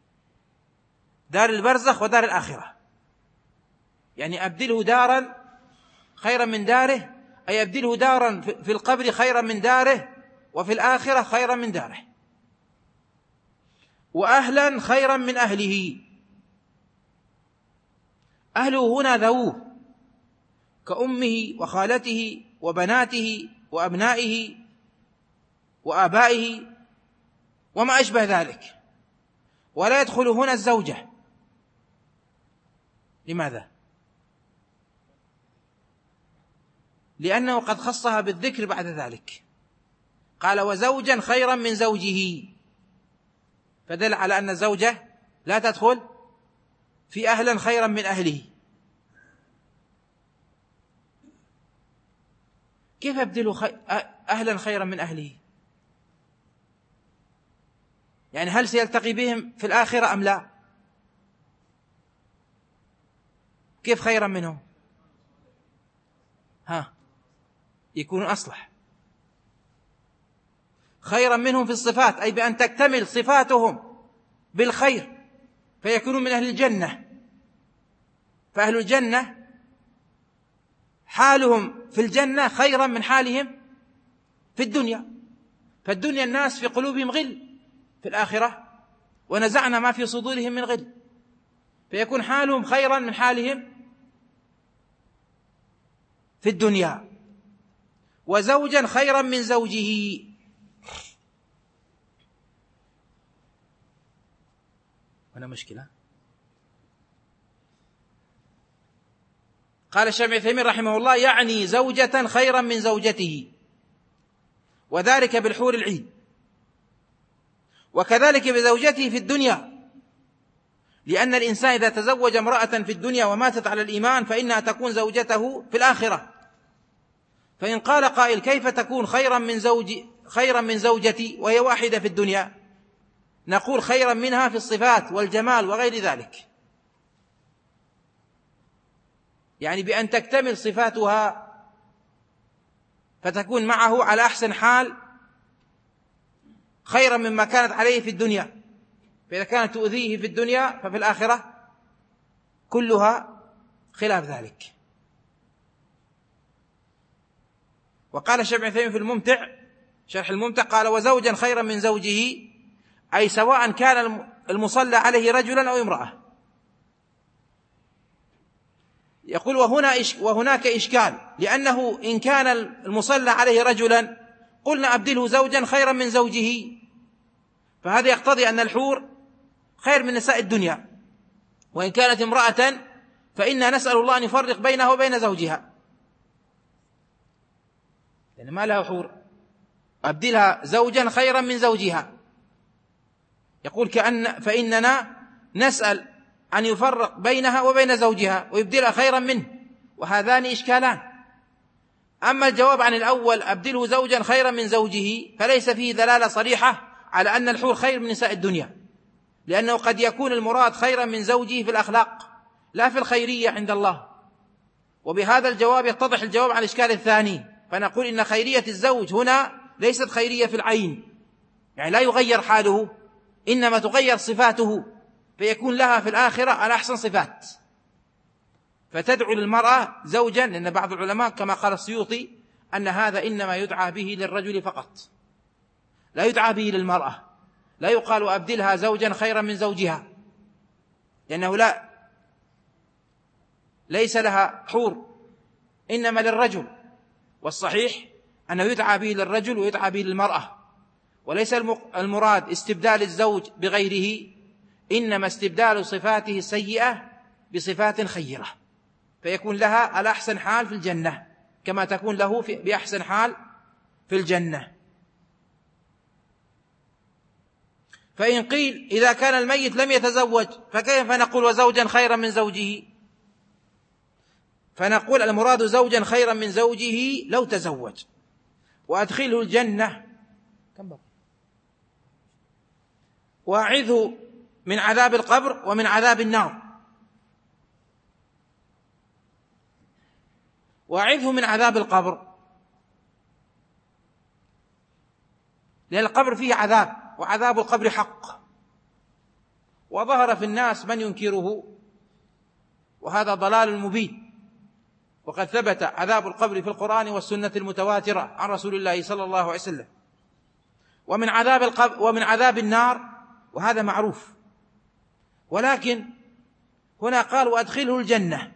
دار البرزخ ودار الآخرة، يعني أبدله دارا خيرا من داره، أي أبدله دارا في القبر خيرا من داره، وفي الآخرة خيرا من داره، وأهلا خيرا من أهله. أهله هنا ذووه كأمه وخالته وبناته وأبنائه وآبائه وما أشبه ذلك، ولا يدخل هنا الزوجة. لماذا؟ لأنه قد خصها بالذكر بعد ذلك، قال وزوجا خيرا من زوجه، فدل على أن الزوجة لا تدخل في أهلا خيرا من أهله. كيف أبدل أهلا خيرا من أهله؟ يعني هل سيلتقي بهم في الآخرة أم لا؟ كيف خيرا منهم؟ يكون أصلح. خيرا منهم في الصفات، أي بأن تكتمل صفاتهم بالخير فيكونون من أهل الجنة. فأهل الجنة حالهم في الجنة خيرا من حالهم في الدنيا. فالدنيا الناس في قلوبهم غل، في الآخرة ونزعنا ما في صدورهم من غل، فيكون حالهم خيرا من حالهم في الدنيا. وزوجا خيرا من زوجه، هنا مشكلة. قال الشيخ ابن عثيمين رحمه الله يعني زوجة خيرا من زوجته، وذلك بالحور العين، وكذلك بزوجته في الدنيا، لأن الإنسان إذا تزوج امرأة في الدنيا وماتت على الإيمان فإنها تكون زوجته في الآخرة. فإن قال قائل كيف تكون خيرا من زوجتي وهي واحدة في الدنيا؟ نقول خيرا منها في الصفات والجمال وغير ذلك، يعني بأن تكتمل صفاتها فتكون معه على أحسن حال خيرا مما كانت عليه في الدنيا. فإذا كانت تؤذيه في الدنيا ففي الآخرة كلها خلاف ذلك. وقال الشيخ ابن عثيمين في الممتع شرح الممتع قال وزوجا خيرا من زوجه، أي سواء كان المصلى عليه رجلا أو امرأة. يقول وهناك إشكال، لأنه إن كان المصلى عليه رجلا قلنا أبدله زوجا خيرا من زوجه، فهذا يقتضي أن الحور خير من نساء الدنيا. وإن كانت امرأة فإنا نسأل الله أن يفرق بينها وبين زوجها، لأن ما لها حور، أبدلها زوجا خيرا من زوجها. يقول فإننا نسأل أن يفرق بينها وبين زوجها ويبدلها خيرا منه، وهذان إشكالان. أما الجواب عن الأول أبدله زوجا خيرا من زوجه فليس فيه دلالة صريحة على أن الحور خير من نساء الدنيا، لأنه قد يكون المراد خيرا من زوجه في الأخلاق لا في الخيرية عند الله. وبهذا الجواب يتضح الجواب عن الإشكال الثاني، فنقول إن خيرية الزوج هنا ليست خيرية في العين، يعني لا يغير حاله، إنما تغير صفاته فيكون لها في الآخرة على أحسن صفات، فتدعو للمرأة زوجا. لأن بعض العلماء كما قال السيوطي أن هذا إنما يدعى به للرجل فقط، لا يدعى به للمرأة. لا يقال أبدلها زوجا خيرا من زوجها، لأنه ليس لها حور، إنما للرجل. والصحيح أنه يدعى به للرجل ويدعى به للمرأة، وليس المراد استبدال الزوج بغيره، إنما استبدال صفاته السيئة بصفات خيرة، فيكون لها على أحسن حال في الجنة كما تكون له بأحسن حال في الجنة. فإن قيل إذا كان الميت لم يتزوج فكيف نقول وزوجا خيرا من زوجه؟ فنقول المراد زوجا خيرا من زوجه لو تزوج، وأدخله الجنة وأعذه من عذاب القبر ومن عذاب النار. وأعذه من عذاب القبر لأن القبر فيه عذاب، وعذاب القبر حق، وظهر في الناس من ينكره، وهذا ضلال مبين. وقد ثبت عذاب القبر في القرآن والسنة المتواترة عن رسول الله صلى الله عليه وسلم. ومن عذاب القبر ومن عذاب النار، وهذا معروف، ولكن هنا قال وأدخله الجنة.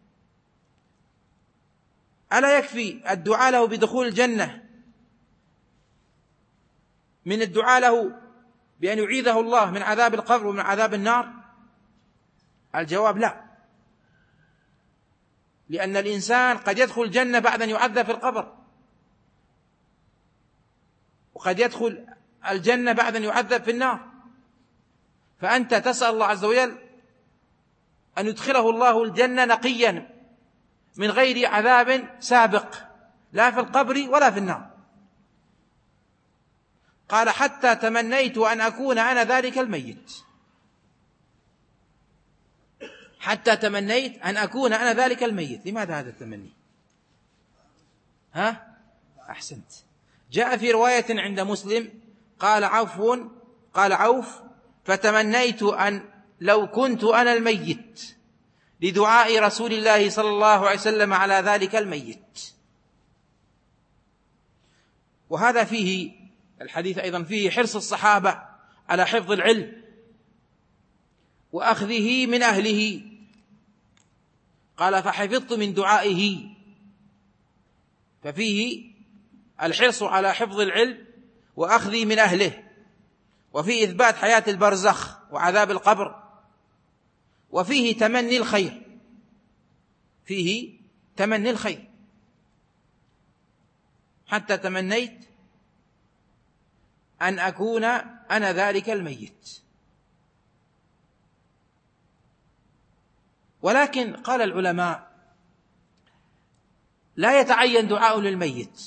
ألا يكفي الدعاء له بدخول الجنة من الدعاء له بأن يعيذه الله من عذاب القبر ومن عذاب النار؟ الجواب لا، لأن الإنسان قد يدخل الجنة بعد أن يعذب في القبر، وقد يدخل الجنة بعد أن يعذب في النار. فأنت تسأل الله عز وجل أن يدخله الله الجنة نقيا من غير عذاب سابق، لا في القبر ولا في النار. قال حتى تمنيت أن أكون أنا ذلك الميت، حتى تمنيت أن أكون أنا ذلك الميت. لماذا هذا التمني؟ أحسنت. جاء في رواية عند مسلم قال عوف فتمنيت أن لو كنت أنا الميت لدعاء رسول الله صلى الله عليه وسلم على ذلك الميت. وهذا فيه الحديث أيضا فيه حرص الصحابة على حفظ العلم وأخذه من أهله. قال فحفظت من دعائه، ففيه الحرص على حفظ العلم وأخذه من أهله، وفيه إثبات حياة البرزخ وعذاب القبر، وفيه تمني الخير، فيه تمني الخير. حتى تمنيت أن أكون أنا ذلك الميت. ولكن قال العلماء لا يتعين دعاء للميت،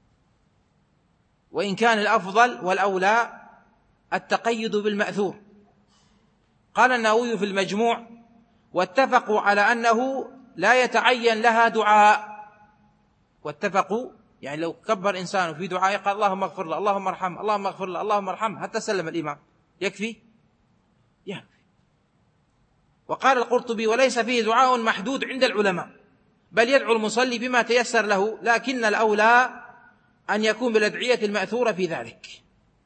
وإن كان الأفضل والأولى التقيد بالمأثور. قال النووي في المجموع واتفقوا على أنه لا يتعين لها دعاء. واتفقوا يعني لو كبر إنسان في دعاء قال اللهم اغفر له، اللهم ارحمه، اللهم اغفر له، اللهم ارحمه، حتى سلم الإمام، يكفي؟ يكفي. وقال القرطبي وليس فيه دعاء محدود عند العلماء، بل يدعو المصلي بما تيسر له، لكن الأولى أن يكون بالأدعية المأثورة في ذلك.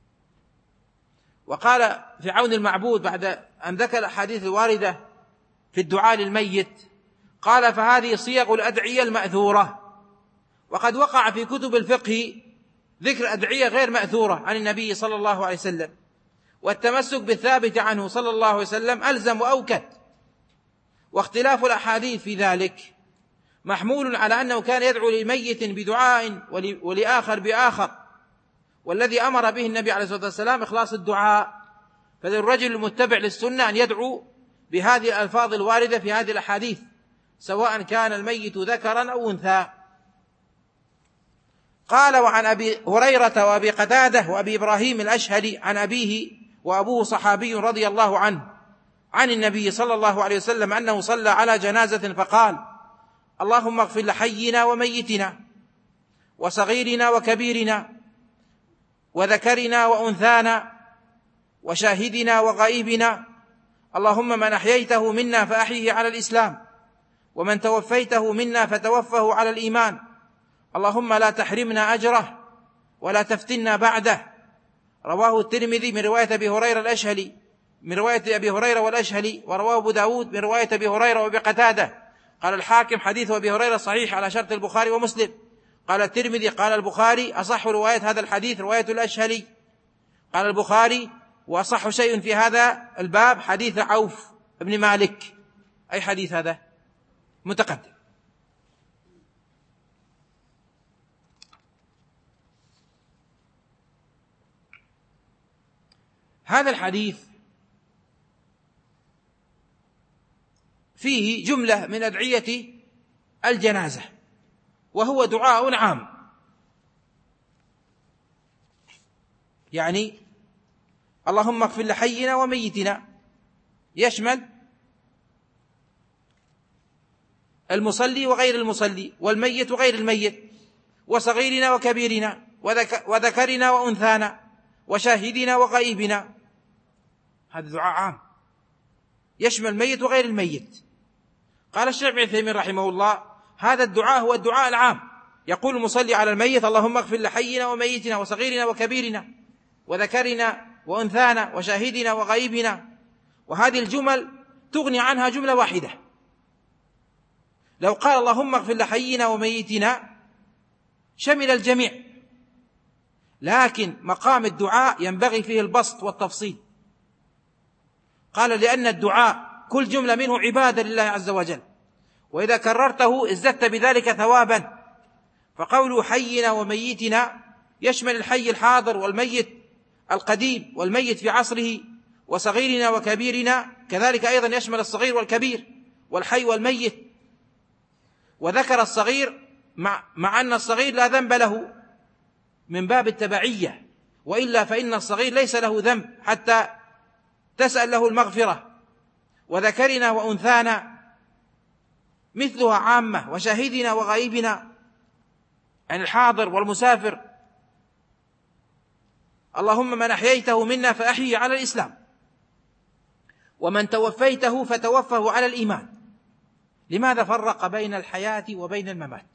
وقال في عون المعبود بعد أن ذكر الأحاديث الواردة في الدعاء للميت قال فهذه صيغ الأدعية المأثورة. وقد وقع في كتب الفقه ذكر أدعية غير مأثورة عن النبي صلى الله عليه وسلم، والتمسك بالثابت عنه صلى الله عليه وسلم ألزم وأوكد. واختلاف الأحاديث في ذلك محمول على أنه كان يدعو لميت بدعاء ولآخر بآخر، والذي أمر به النبي عليه الصلاة والسلام إخلاص الدعاء. فللرجل المتبع للسنة أن يدعو بهذه الألفاظ الواردة في هذه الأحاديث، سواء كان الميت ذكرا أو أنثى. قال وعن أبي هريرة وأبي قتادة وأبي إبراهيم الأشهلي عن أبيه وأبوه صحابي رضي الله عنه عن النبي صلى الله عليه وسلم أنه صلى على جنازة فقال اللهم اغفر لحينا وميتنا وصغيرنا وكبيرنا وذكرنا وأنثانا وشاهدنا وغائبنا، اللهم من أحييته منا فأحيه على الإسلام، ومن توفيته منا فتوفه على الإيمان، اللهم لا تحرمنا أجره ولا تفتنا بعده. رواه الترمذي من رواية أبي هريرة الأشهلي من رواية أبي هريرة والأشهلي، ورواه أبو داود من رواية أبي هريرة وأبي قتادة. قال الحاكم حديث أبي هريرة صحيح على شرط البخاري ومسلم. قال الترمذي قال البخاري أصح رواية هذا الحديث رواية الأشهلي. قال البخاري وأصح شيء في هذا الباب حديث عوف بن مالك. أي حديث هذا؟ متقدم. هذا الحديث فيه جملة من أدعية الجنازة، وهو دعاء عام، يعني اللهم اغفر لحينا وميتنا يشمل المصلي وغير المصلي، والميت وغير الميت، وصغيرنا وكبيرنا، وذكرنا وأنثانا، وشاهدنا وغائبنا. هذا دعاء عام يشمل الميت وغير الميت. قال الشيخ ابن عثيمين رحمه الله هذا الدعاء هو الدعاء العام. يقول المصلي على الميت: اللهم اغفر لحينا وميتنا وصغيرنا وكبيرنا وذكرنا وأنثانا وشاهدنا وغائبنا. وهذه الجمل تغني عنها جملة واحدة. لو قال اللهم اغفر لحينا وميتنا شمل الجميع، لكن مقام الدعاء ينبغي فيه البسط والتفصيل. قال: لأن الدعاء كل جملة منه عبادة لله عز وجل، وإذا كررته ازددت بذلك ثوابا. فقوله حينا وميتنا يشمل الحي الحاضر والميت القديم والميت في عصره، وصغيرنا وكبيرنا كذلك أيضا يشمل الصغير والكبير والحي والميت. وذكر الصغير مع أن الصغير لا ذنب له من باب التبعية، وإلا فإن الصغير ليس له ذنب حتى تسأل له المغفرة. وذكرنا وأنثانا مثلها عامة، وشاهدنا وغائبنا عن الحاضر والمسافر. اللهم من أحييته منا فأحيي على الإسلام، ومن توفيته فتوفه على الإيمان. لماذا فرق بين الحياة وبين الممات؟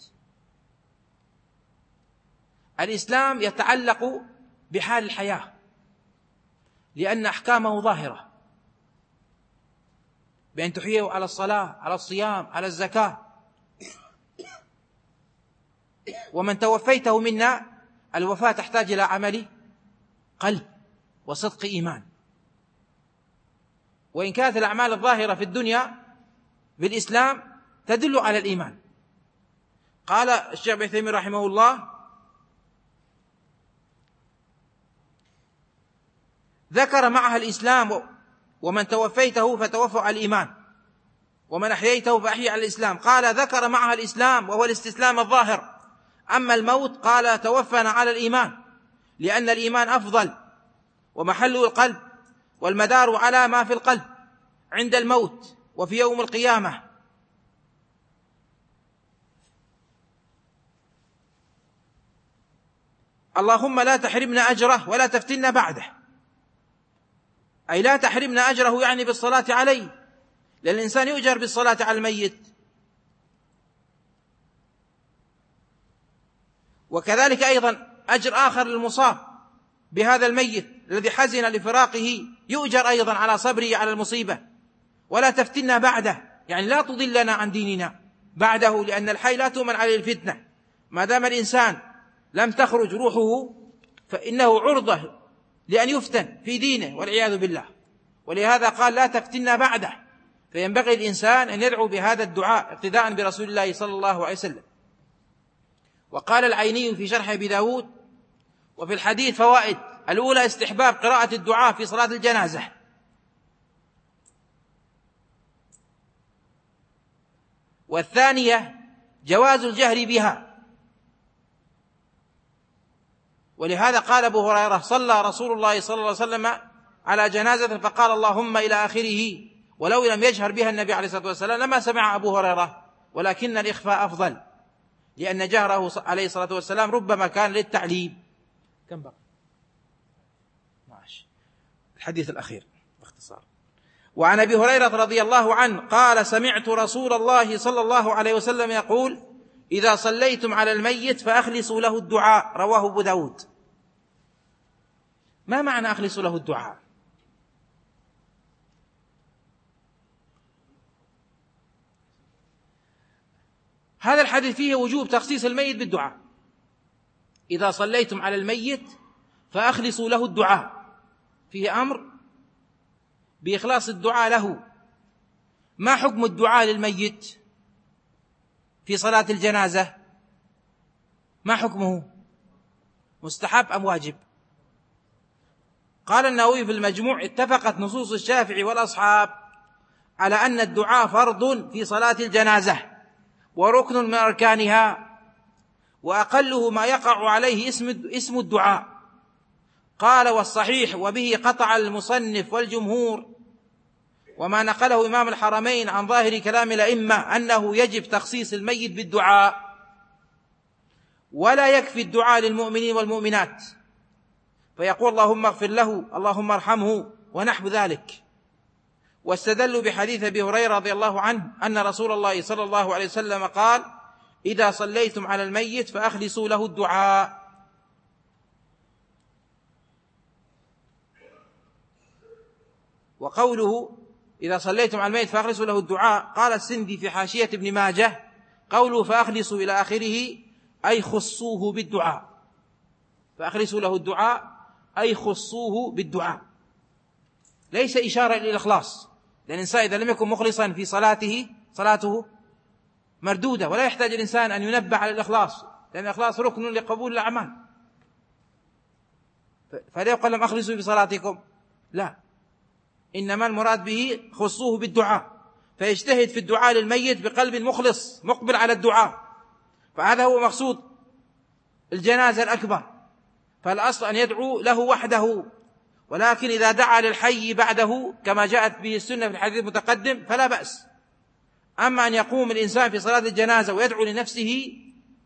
الإسلام يتعلق بحال الحياة لأن أحكامه ظاهرة، بأن تحييه على الصلاة، على الصيام، على الزكاة. ومن توفيته منا، الوفاة تحتاج إلى عمل قلب وصدق إيمان. وإن كانت الأعمال الظاهرة في الدنيا بالإسلام تدل على الإيمان. قال الشيخ ابن عثيمين رحمه الله: ذكر معها الإسلام، ومن توفيته فتوفوا على الإيمان، ومن أحييته فأحيي على الإسلام. قال: ذكر معها الإسلام وهو الاستسلام الظاهر. أما الموت قال: توفنا على الإيمان، لأن الإيمان أفضل ومحله القلب، والمدار على ما في القلب عند الموت وفي يوم القيامة. اللهم لا تحرمنا أجره ولا تفتنا بعده، أي لا تحرمنا أجره، يعني بالصلاة عليه، لأن الإنسان يؤجر بالصلاة على الميت. وكذلك أيضا أجر آخر للمصاب بهذا الميت الذي حزن لفراقه، يؤجر أيضا على صبره على المصيبة. ولا تفتنا بعده، يعني لا تضلنا عن ديننا بعده، لأن الحي لا تؤمن عليه الفتنة. ما دام الإنسان لم تخرج روحه فإنه عرضة لأن يفتن في دينه والعياذ بالله. ولهذا قال: لا تفتنا بعده. فينبغي الإنسان أن يدعو بهذا الدعاء اقتداء برسول الله صلى الله عليه وسلم. وقال العيني في شرح أبي داود: وفي الحديث فوائد. الأولى: استحباب قراءة الدعاء في صلاة الجنازة. والثانية: جواز الجهر بها. ولهذا قال أبو هريرة: صلى رسول الله صلى الله عليه وسلم على جنازة فقال اللهم إلى آخره. ولو لم يجهر بها النبي عليه الصلاة والسلام لما سمع أبو هريرة، ولكن الإخفاء أفضل، لأن جهره عليه الصلاة والسلام ربما كان للتعليم. كم بقى؟ الحديث الأخير باختصار. وعن أبي هريرة رضي الله عنه قال: سمعت رسول الله صلى الله عليه وسلم يقول: إذا صليتم على الميت فأخلصوا له الدعاء. رواه أبو داود. ما معنى أخلصوا له الدعاء؟ هذا الحديث فيه وجوب تخصيص الميت بالدعاء. إذا صليتم على الميت فأخلصوا له الدعاء، فيه أمر بإخلاص الدعاء له. ما حكم الدعاء للميت في صلاة الجنازة؟ ما حكمه؟ مستحب أم واجب؟ قال النووي في المجموع: اتفقت نصوص الشافعي والأصحاب على أن الدعاء فرض في صلاة الجنازة وركن من أركانها، وأقله ما يقع عليه اسم الدعاء. قال: والصحيح وبه قطع المصنف والجمهور، وما نقله إمام الحرمين عن ظاهر كلام الأئمة، أنه يجب تخصيص الميت بالدعاء، ولا يكفي الدعاء للمؤمنين والمؤمنات، فيقول اللهم اغفر له، اللهم ارحمه، ونحو ذلك. واستدلوا بحديث أبي هريرة رضي الله عنه أن رسول الله صلى الله عليه وسلم قال: إذا صليتم على الميت فأخلصوا له الدعاء. وقوله إذا صليتم على الميت فأخلصوا له الدعاء، قال السندي في حاشية ابن ماجه قوله فأخلصوا إلى آخره أي خصوه بالدعاء، فأخلصوا له الدعاء أي خصوه بالدعاء، ليس إشارة إلى الإخلاص، لأن الإنسان إذا لم يكن مخلصا في صلاته مردودة، ولا يحتاج الإنسان أن ينبه على الإخلاص، لأن الإخلاص ركن لقبول الأعمال. فلا يقول لهم أخلصوا في صلاتكم، لا، إنما المراد به خصوه بالدعاء، فيجتهد في الدعاء للميت بقلب مخلص مقبل على الدعاء، فهذا هو مقصود الجنازة الأكبر. فالأصل أن يدعو له وحده، ولكن إذا دعا للحي بعده كما جاءت به السنة في الحديث المتقدم فلا بأس. أما أن يقوم الإنسان في صلاة الجنازة ويدعو لنفسه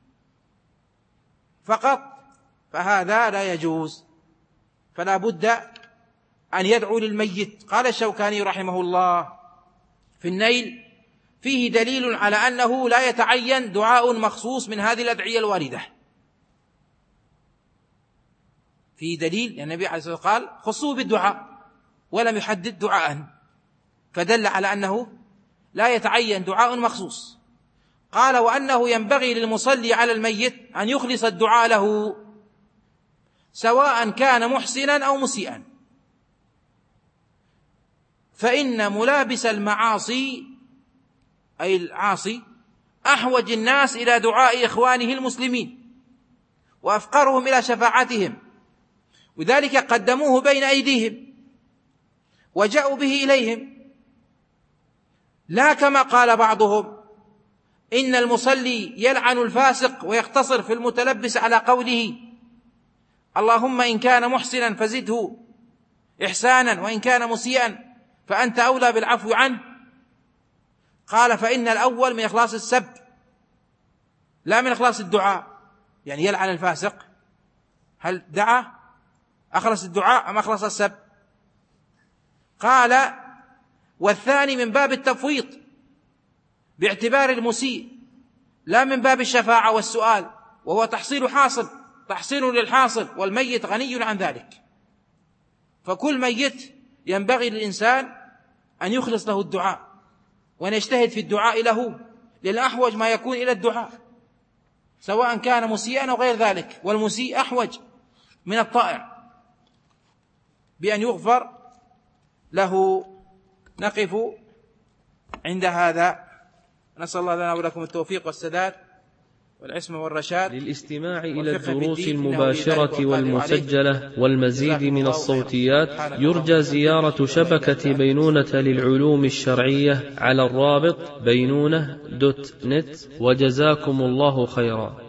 فقط فهذا لا يجوز، فلا بد أن يدعو للميت. قال الشوكاني رحمه الله في النيل: فيه دليل على أنه لا يتعين دعاء مخصوص من هذه الأدعية الواردة. فيه دليل، يعني النبي عليه الصلاة والسلام قال خصوه بالدعاء ولم يحدد دعاء، فدل على أنه لا يتعين دعاء مخصوص. قال: وأنه ينبغي للمصلي على الميت أن يخلص الدعاء له سواء كان محسنا أو مسيئا، فإن ملابس المعاصي أي العاصي أحوج الناس إلى دعاء إخوانه المسلمين وأفقرهم إلى شفاعتهم، وذلك قدموه بين أيديهم وجاءوا به إليهم، لا كما قال بعضهم إن المصلي يلعن الفاسق ويقتصر في المتلبس على قوله اللهم إن كان محسنا فزده إحسانا وإن كان مسيئا فأنت أولى بالعفو عنه. قال: فإن الأول من إخلاص السب لا من إخلاص الدعاء، يعني يلعن الفاسق، هل دعا أخلص الدعاء أم أخلص السب؟ قال: والثاني من باب التفويض باعتبار المسيء لا من باب الشفاعة والسؤال، وهو تحصيل للحاصل، والميت غني عن ذلك. فكل ميت ينبغي للإنسان أن يخلص له الدعاء وأن يجتهد في الدعاء له، لأن أحوج ما يكون إلى الدعاء سواء كان مسيئا أو غير ذلك، والمسيء أحوج من الطائع بأن يغفر له. نقف عند هذا، نسأل الله لنا ولكم التوفيق والسداد والعصمة والرشاد. للاستماع إلى الدروس المباشرة والمسجلة والمزيد من الصوتيات يرجى زيارة شبكة بينونة للعلوم الشرعية على الرابط بينونة.net. وجزاكم الله خيرا.